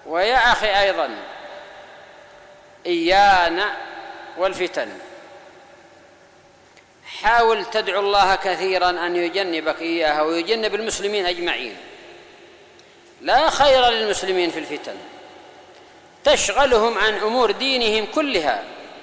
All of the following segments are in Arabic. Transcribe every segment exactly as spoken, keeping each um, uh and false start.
ويا أخي أيضا إيانا والفتن، حاول تدعو الله كثيرا أن يجنبك إياها ويجنب المسلمين أجمعين. لا خير للمسلمين في الفتن، تشغلهم عن أمور دينهم كلها،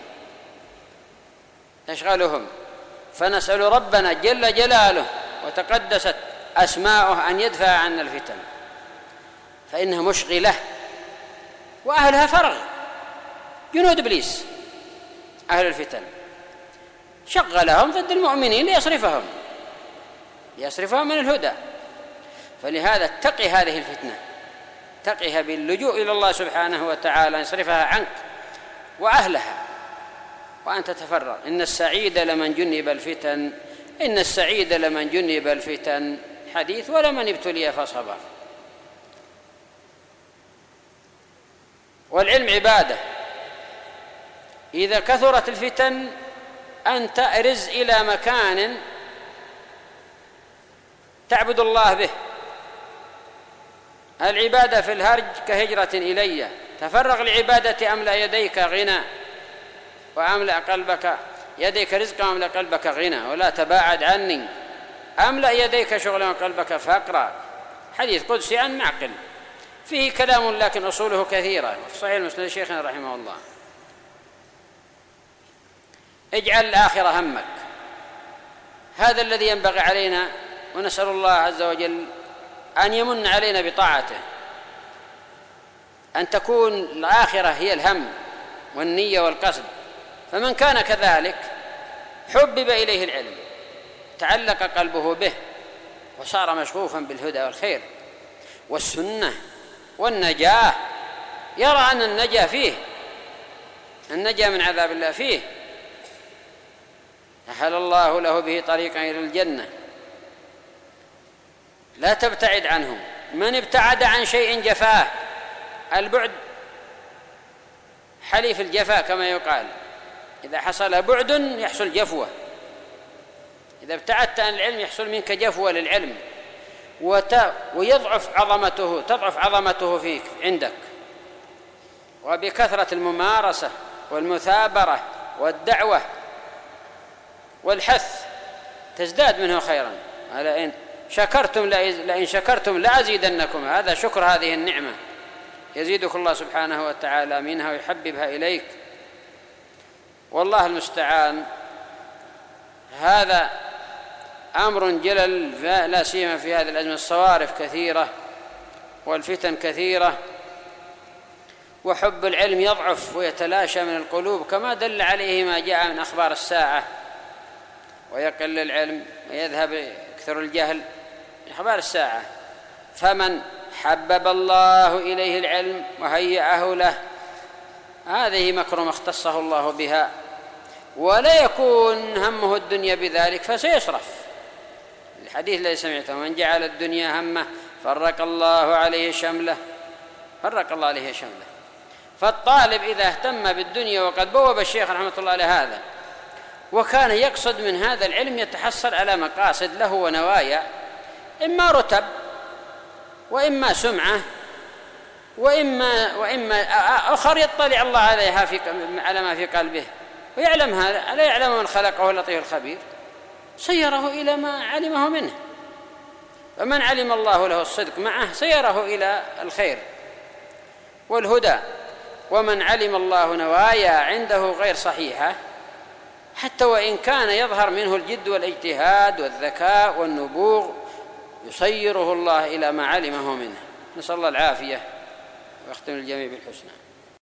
تشغلهم. فنسأل ربنا جل جلاله وتقدست أسماؤه أن يدفع عنا الفتن، فإنها مشغلة وأهلها فرغ، جنود إبليس أهل الفتن، شغلهم ضد المؤمنين ليصرفهم ليصرفهم من الهدى. فلهذا اتقي هذه الفتنة، اتقها باللجوء إلى الله سبحانه وتعالى يصرفها عنك وأهلها وأن تتفرغ. إن السعيد لمن جنب الفتن، إن السعيد لمن جنب الفتن حديث ولمن ابتلي فصبر. والعلم عبادة، إذا كثرت الفتن أن تأرز إلى مكان تعبد الله به. العبادة في الهرج كهجرة إلي، تفرغ لعبادة أملأ يديك غنى وأملأ قلبك يديك رزقا وأملأ قلبك غنى، ولا تباعد عني أملأ يديك شغلا وقلبك فقرا. حديث قدسي عن معقل فيه كلام لكن أصوله كثيرة، في صحيح المسلم شيخنا رحمه الله. اجعل الآخرة همك، هذا الذي ينبغي علينا، ونسأل الله عز وجل أن يمن علينا بطاعته، أن تكون الآخرة هي الهم والنية والقصد. فمن كان كذلك حبب إليه العلم، تعلق قلبه به، وصار مشغوفا بالهدى والخير والسنة والنجاة، يرى أن النجاة فيه، النجاة من عذاب الله فيه، أحل الله له به طريقا إلى الجنة. لا تبتعد عنه، من ابتعد عن شيء جفاه، البعد حليف الجفاء كما يقال، إذا حصل بعد يحصل جفوة، إذا ابتعدت عن العلم يحصل منك جفوة للعلم ويضعف عظمته، تضعف عظمته فيك عندك. وبكثرة الممارسة والمثابرة والدعوة والحث تزداد منه خيرا. لئن شكرتم لئن شكرتم لأزيدنكم، هذا شكر هذه النعمة، يزيدك الله سبحانه وتعالى منها ويحببها إليك، والله المستعان. هذا أمر جلل، لا سيما في هذه الأزمة، الصوارف كثيرة والفتن كثيرة، وحب العلم يضعف ويتلاشى من القلوب كما دل عليه ما جاء من أخبار الساعة، ويقل العلم ويذهب يكثر الجهل من أخبار الساعة. فمن حبب الله إليه العلم وهيأه له، هذه مكرمة اختصه الله بها، ولا يكون همه الدنيا بذلك فسيصرف. الحديث الذي سمعته: من جعل الدنيا همه فرق الله عليه شمله، فرق الله عليه شمله. فالطالب إذا اهتم بالدنيا، وقد بوب الشيخ رحمة الله عليه هذا، وكان يقصد من هذا العلم يتحصل على مقاصد له ونوايا، إما رتب وإما سمعة وإما, وإما آخر يطلع الله عليها في على ما في قلبه ويعلم هذا، ألا يعلم من خلقه اللطيف الخبير، سيره إلى ما علمه منه. فمن علم الله له الصدق معه سيره إلى الخير والهدى، ومن علم الله نوايا عنده غير صحيحة، حتى وإن كان يظهر منه الجد والاجتهاد والذكاء والنبوغ، يصيره الله إلى ما علمه منه. نسأل الله العافية، ويختم الجميع بالحسنى.